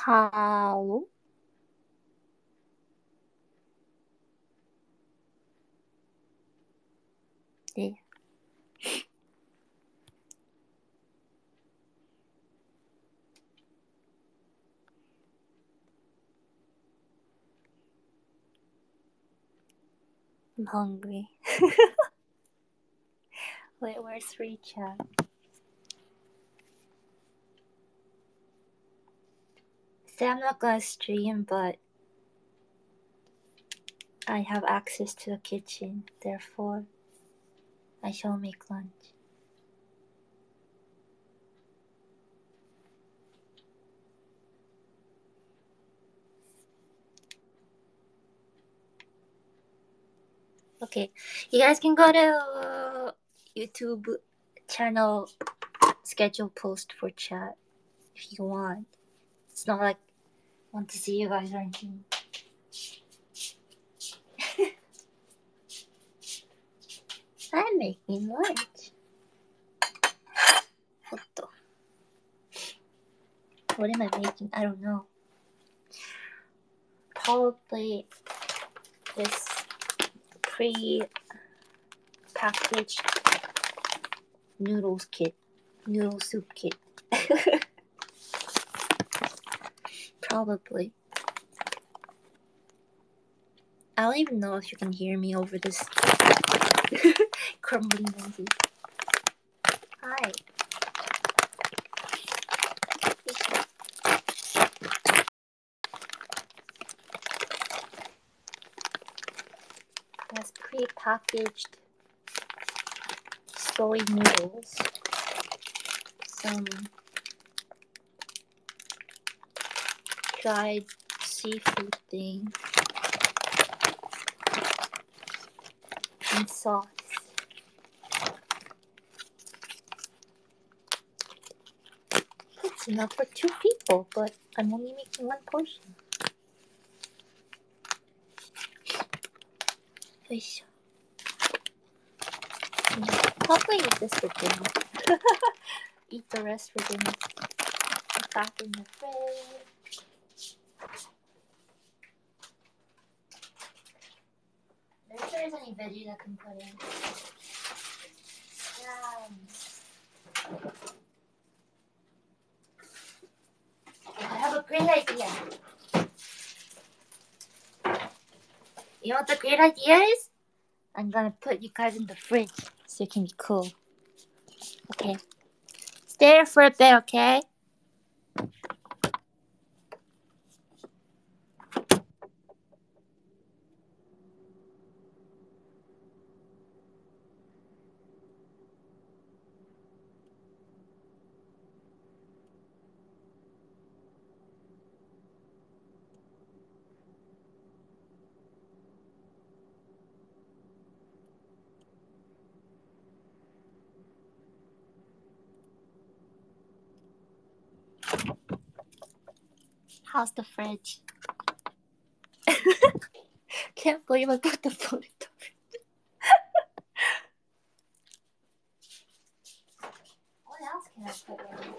Hello? 네. I'm hungry. Wait, where's free chat? Say I'm not gonna stream, but I have access to the kitchen, therefore I shall make lunch. Okay, you guys can go to YouTube channel schedule post for chat if you want. It's not like I want to see you guys or anything. I'm making lunch. What am I making? I don't know. Probably this pre-packaged noodle soup kit. Probably. I don't even know if you can hear me over this crumbling noises. Hi. It has pre-packaged soy noodles, some dried seafood thing, and sauce. It's enough for 2 people, but I'm only making 1 portion. Probably eat this for dinner. Eat the rest for dinner. Put back in the fridge. If there's any veggies I can put in. I have a great idea. You know what the great idea is? I'm gonna put you guys in the fridge so you can be cool. Okay. Stay there for a bit, okay? How's the fridge? Can't believe I put the phone in the fridge. What else can I put in?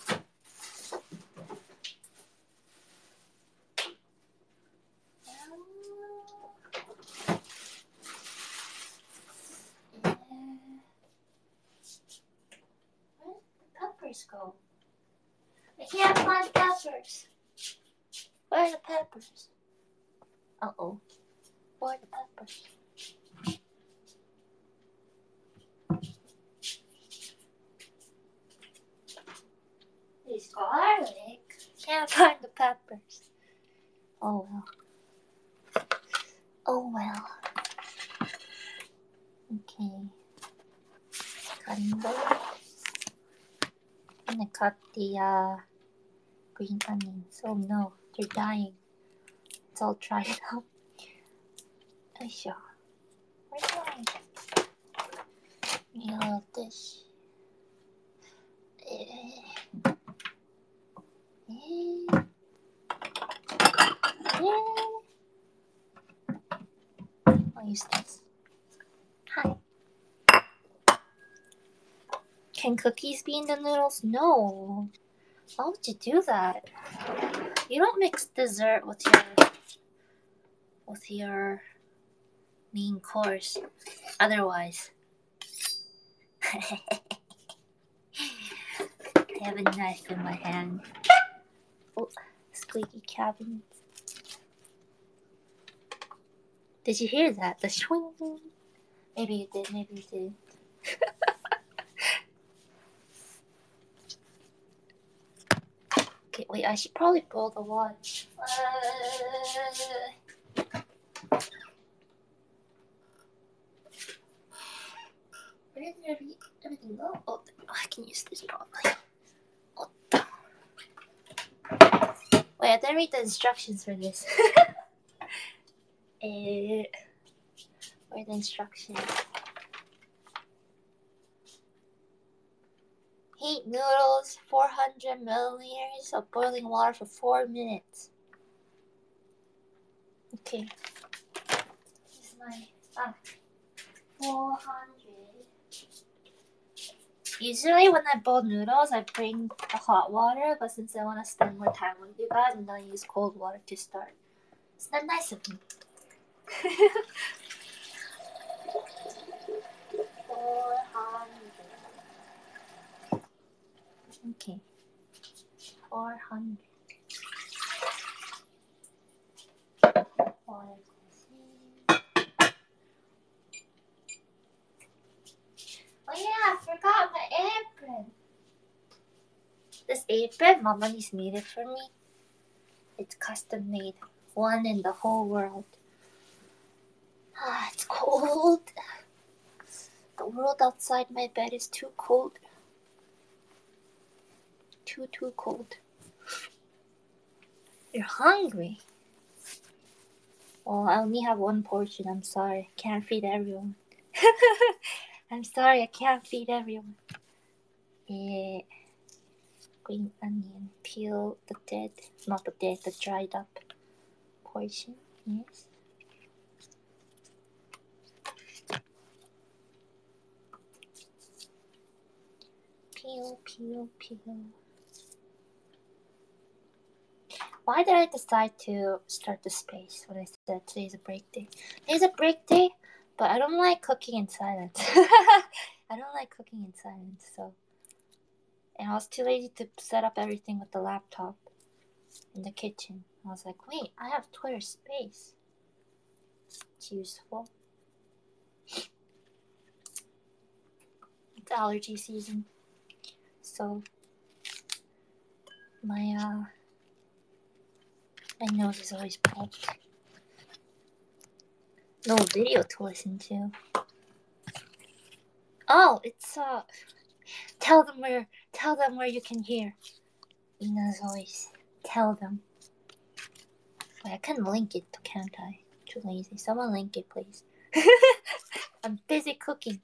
Where did the peppers go? I can't find peppers. Where are the peppers? Uh-oh. Where are the peppers? There's garlic. Can't find the peppers. Oh well. Oh well. Okay. Cutting board. I'm gonna cut the green onions. Oh no, they're dying. It's all dried up. Aisha. Where's mine? You know this. I'll use this. Hi. Can cookies be in the noodles? No. Why would you do that? You don't mix dessert with your main course. Otherwise, I have a knife in my hand. Oh, squeaky cabinets. Did you hear that? The swing. Maybe you did. Maybe you did. Okay, wait. I should probably pull the watch. Where did everything go? Oh, I can use this probably. Oh. Wait, I didn't read the instructions for this. Where are the instructions? Heat noodles, 400 milliliters of boiling water for 4 minutes. Okay. Here's my 400. Usually when I boil noodles, I bring the hot water, but since I want to spend more time with you guys, I'm gonna use cold water to start. Isn't that nice of me? 400. Okay. 400. Oh yeah, I forgot my apron. This apron, Mama just made it for me. It's custom made. One in the whole world. It's cold. The world outside my bed is too cold. Too cold. You're hungry. Well, I only have one portion. I'm sorry. I can't feed everyone. I'm sorry. I can't feed everyone. Green onion. Peel the dead. Not the dead, the dried up portion. Yes. Peel. Why did I decide to start the space when I said today's a break day? Today's a break day, but I don't like cooking in silence. I don't like cooking in silence, so. And I was too lazy to set up everything with the laptop in the kitchen. I was like, wait, I have Twitter space. It's useful. It's allergy season. So, my nose is always plugged. No video to listen to. Oh, it's tell them where you can hear. Ina's voice. Tell them. Wait, I can link it, can't I? Too lazy. Someone link it, please. I'm busy cooking.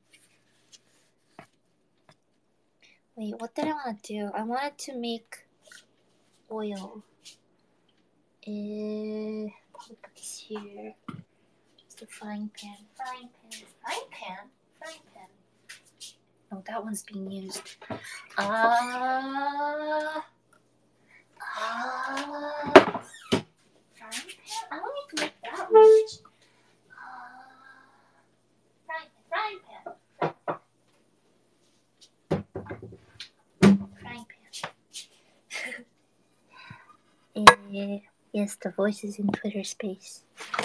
Wait, what did I want to do? I wanted to make oil. Probably put this here. It's the frying pan. No, that one's being used. Frying pan? I don't need to make that much. Frying pan. Yes, the voice is in Twitter space.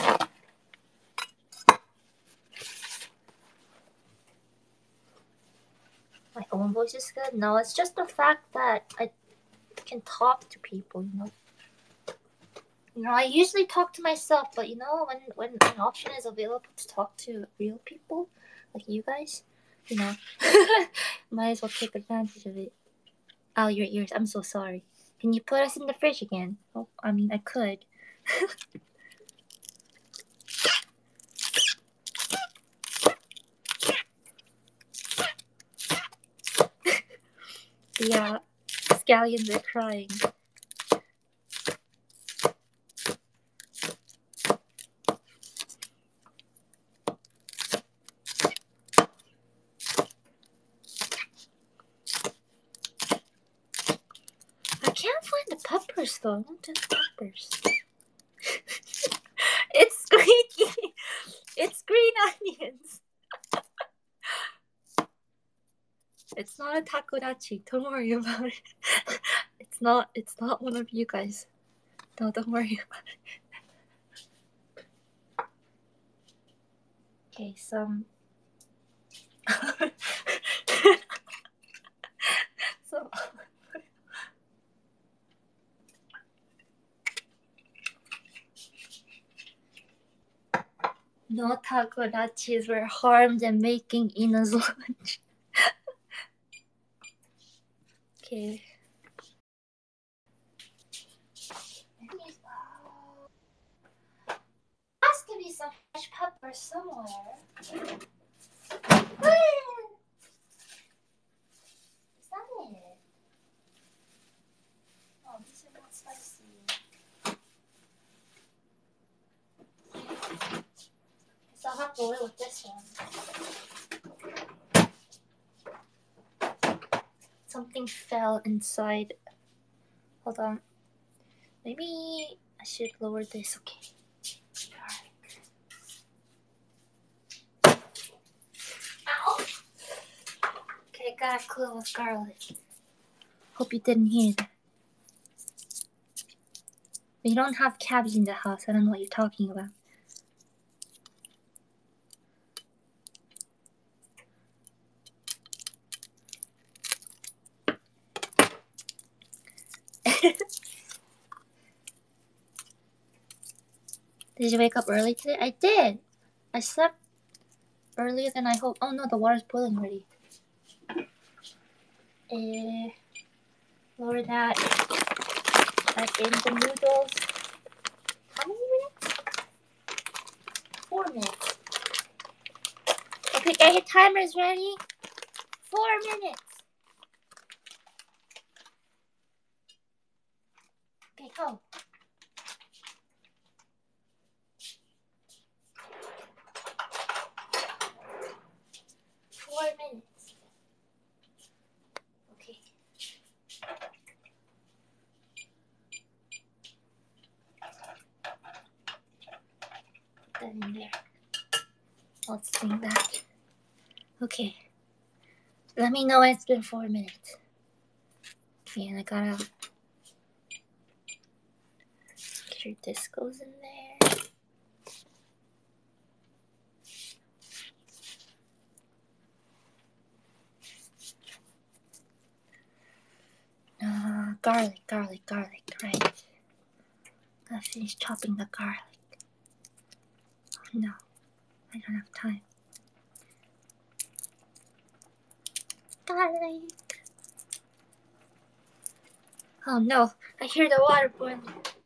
My own voice is good? No, it's just the fact that I can talk to people, you know. You know, I usually talk to myself, but you know, when an option is available to talk to real people, like you guys, you know, might as well take advantage of it. Oh, your ears. I'm so sorry. Can you put us in the fridge again? Oh, I mean, I could. Yeah, scallions are crying. I can't find the peppers though, not just peppers. It's squeaky. It's green onions. It's not a takodachi. Don't worry about it. It's not one of you guys. No, don't worry about it. Okay, some so no takodachis were harmed in making Ina's lunch. Okay. Has to be some fresh pepper somewhere. Is that it? Oh, these are not spicy. So I'll have to live with this one. Something fell inside. Hold on. Maybe I should lower this. Okay. Ow! Okay, got a clue with garlic. Hope you didn't hear that. We don't have cabbage in the house. I don't know what you're talking about. Did you wake up early today? I did. I slept earlier than I hoped. Oh no, the water's boiling already. Lower that back in the noodles. How many minutes? 4 minutes. Okay, get your timers ready. 4 minutes. Okay, go. Minutes. Okay. Put that in there. Let's bring that. Okay. Let me know when it's been 4 minutes. Okay, and I gotta make sure this goes in there. Garlic, right. Gotta finish chopping the garlic. Oh no, I don't have time. Garlic. Oh no, I hear the water boiling.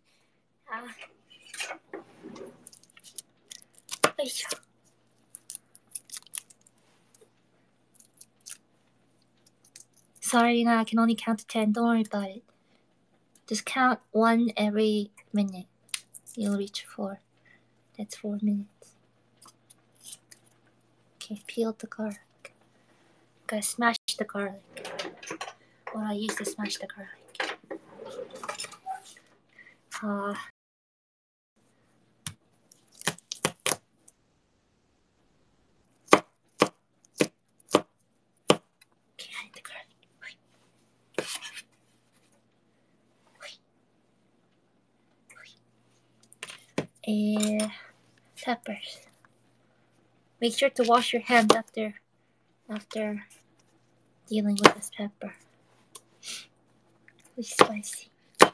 Sorry, I can only count to 10. Don't worry about it. Just count 1 every minute. You'll reach 4. That's 4 minutes. Okay, peel the garlic. Gotta smash the garlic. What I use to smash the garlic. Okay, I need the garlic. Peppers. Make sure to wash your hands after dealing with this pepper. It's spicy.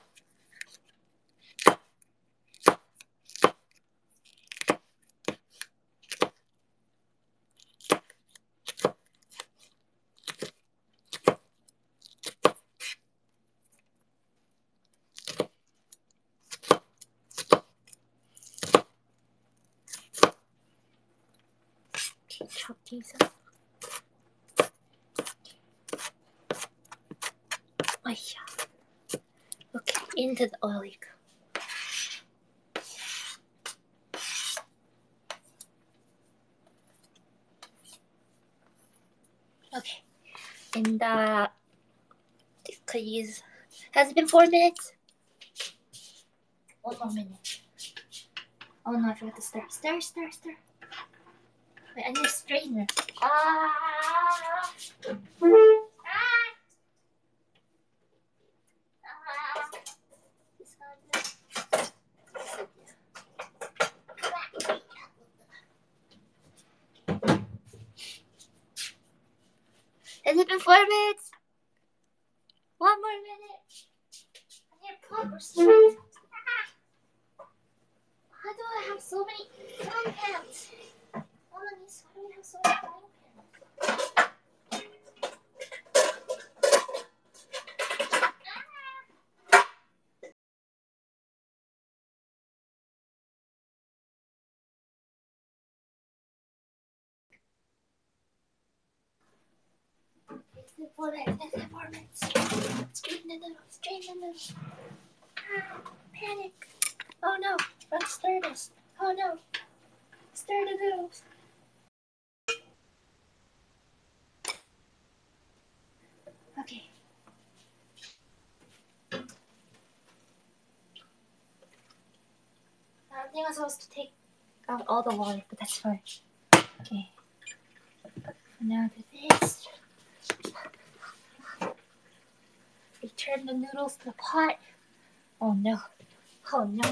Okay, chop these up. Oh yeah. Okay, into the oil you go. Okay, and could use. Has it been 4 minutes? One more minute. Oh no, I forgot to stir. Stir, stir, stir. Wait, I need a strainer. Has it been 4 minutes? 1 more minute. I need a plug or something. How do I have so many frying pans? Why do we have so many frying pans? It's been 4 minutes. It's been 4 minutes. Strain the noodles. Strain the noodles. Panic. Oh no. Let's stir this. Oh no. Stir the noodles. Okay. I think I'm supposed to take out all the water, but that's fine. Okay. Now do this. Return the noodles to the pot. Oh no. Oh no.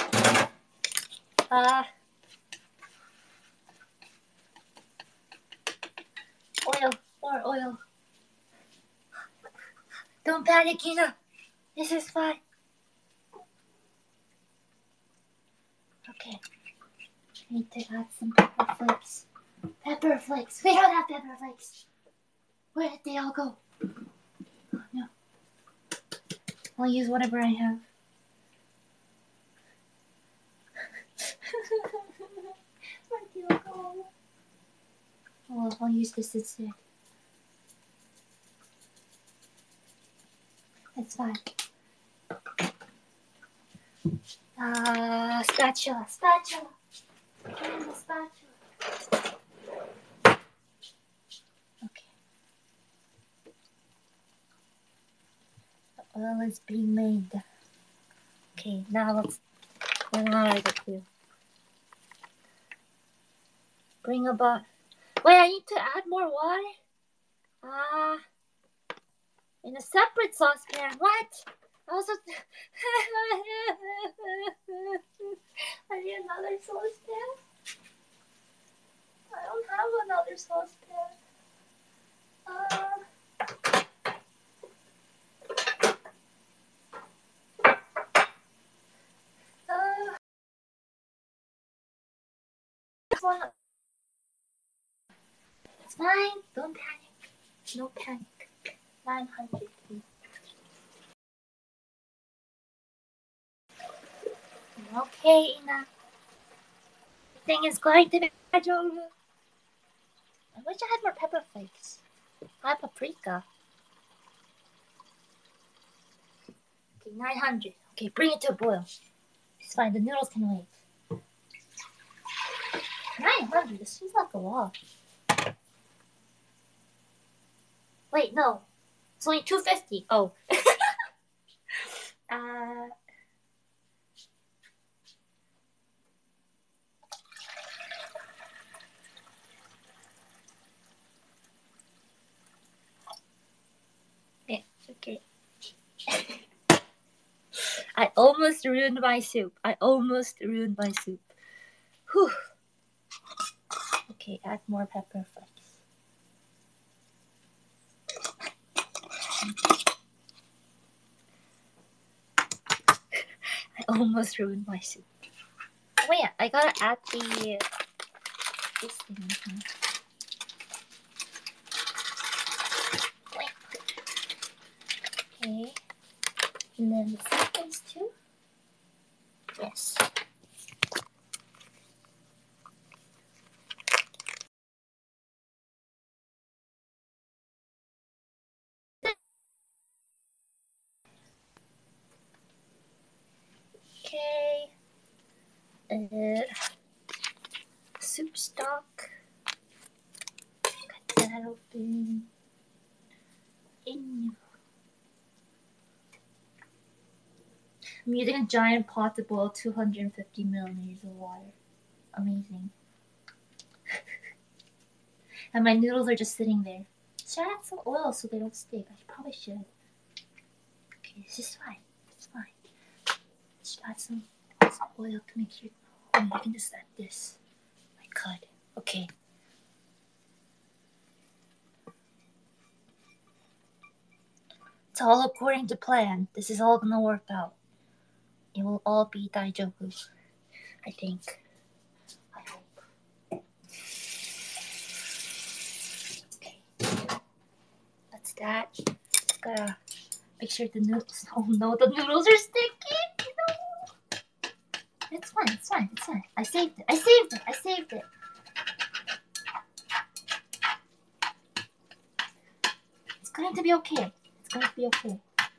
Oil. More oil. Don't panic, Ina. This is fine. Okay. I need to add some pepper flakes. Pepper flakes. We don't have pepper flakes. Where did they all go? Oh no. I'll use whatever I have. Where'd they all go? Oh, I'll use this instead. That's fine. Spatula. Spatula. Where's the spatula? Okay. The oil is being made. Okay, now let's. What I got to do? Bring about. Wait, I need to add more water? In a separate saucepan. What? I was just... I need another saucepan? I don't have another saucepan. It's fine. Don't panic. No panic. 900, please. Okay, Ina. Everything is going to be over. I wish I had more pepper flakes. I have paprika. Okay, 900. Okay, bring it to a boil. It's fine. The noodles can wait. 900? This seems like a lot. Wait, no. It's only 250. Oh. Yeah, okay. I almost ruined my soup. Whew. Okay, add more pepper flakes. I almost ruined my soup. Oh, wait, I gotta add this thing in here. Okay. And then the seconds too? Yes. Okay. Soup stock. Cut that open. In. I'm using a giant pot to boil 250 milliliters of water. Amazing. And my noodles are just sitting there. Should I add some oil so they don't stick? I probably should. Okay, this is fine. It's fine. Should add some oil to make sure. Oh, I can just add this. I could. Okay. It's all according to plan. This is all gonna work out. It will all be daijobu. I think. I hope. Okay. That's that. Gotta make sure the noodles. Oh no, the noodles are sticky. No. It's fine. It's fine. It's fine. I saved it. I saved it. I saved it. It's going to be okay. It's going to be okay.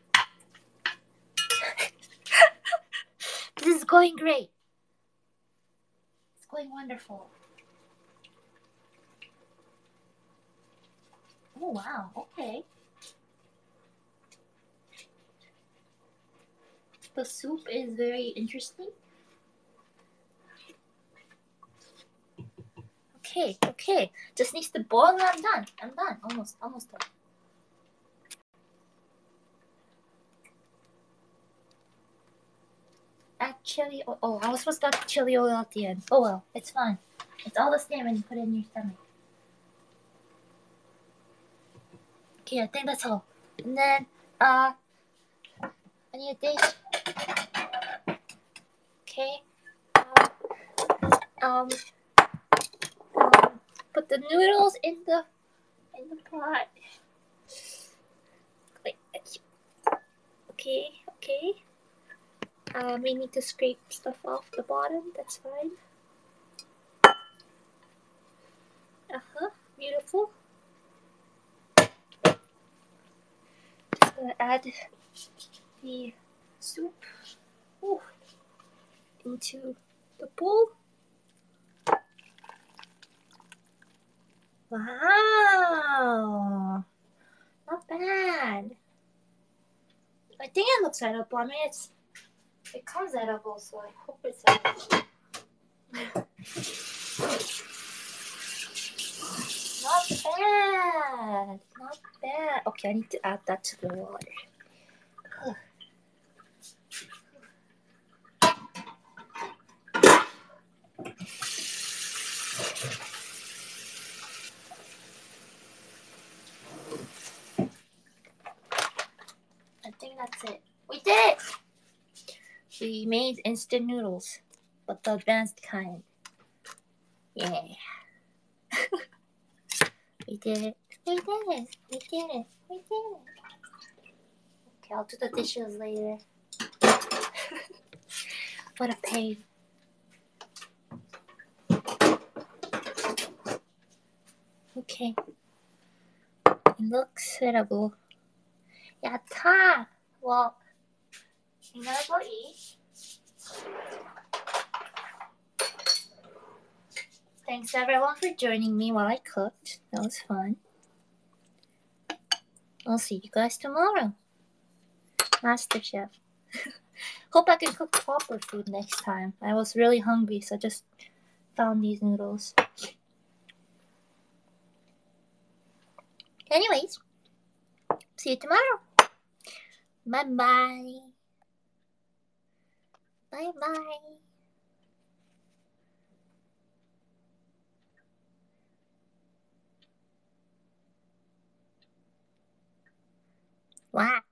This is going great. It's going wonderful. Oh wow. Okay. The soup is very interesting. Okay, okay. Just needs to boil and I'm done. I'm done. Almost done. Add chili oil. Oh, I was supposed to add chili oil at the end. Oh well, it's fine. It's all the same when you put it in your stomach. Okay, I think that's all. And then, I need a dish. Okay. Put the noodles in the pot. Okay, okay. We need to scrape stuff off the bottom. That's fine. Beautiful. Just gonna add the soup into the bowl. Wow, not bad. I think it looks edible. I mean, it comes edible, so I hope it's edible. Not bad. Not bad. Okay, I need to add that to the water. I think that's it. We did it! We made instant noodles, but the advanced kind. Yeah. We did it. We did it. We did it. We did it. Okay, I'll do the dishes later. What a pain. Okay. It looks edible. Yatta! Well, I'm gonna go eat. Thanks everyone for joining me while I cooked. That was fun. I'll see you guys tomorrow. MasterChef. Hope I can cook proper food next time. I was really hungry, so I just found these noodles. Anyways, see you tomorrow. Bye-bye. Bye-bye. Wow.